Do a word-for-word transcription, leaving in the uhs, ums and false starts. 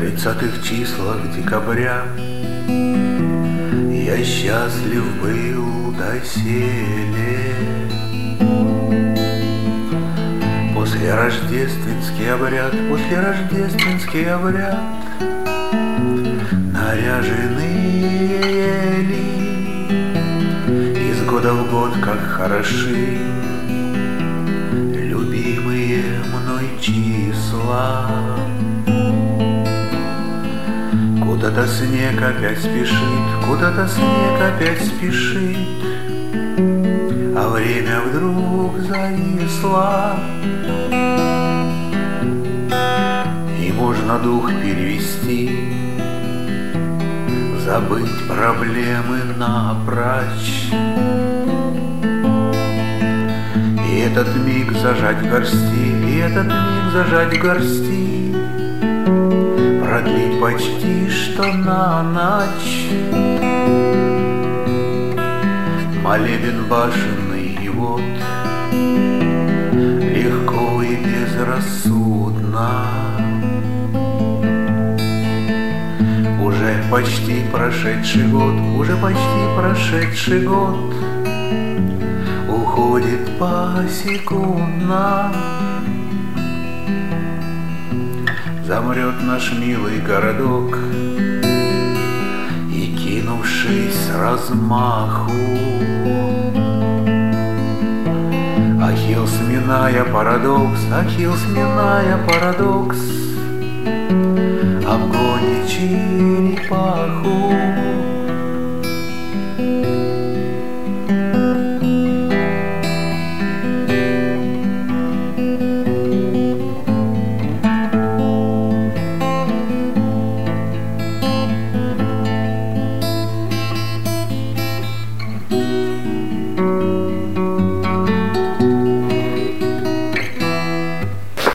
тридцатых числах декабря я счастлив был доселе. После рождественский обряд, после рождественский обряд, наряженные ели из года в год, как хороши любимые мной числа. Куда-то снег опять спешит, куда-то снег опять спешит, а время вдруг зависло, и можно дух перевести, забыть проблемы напрочь, и этот миг зажать в горсти, и этот миг зажать в горсти, продлить почти что на ночь. Молебен башенный, и вот легко и безрассудно уже почти прошедший год, уже почти прошедший год уходит посекундно. Замрет наш милый городок, и, кинувшись с размаху, Ахилл, сминая парадокс, Ахилл, сминая парадокс, обгонит черепаху.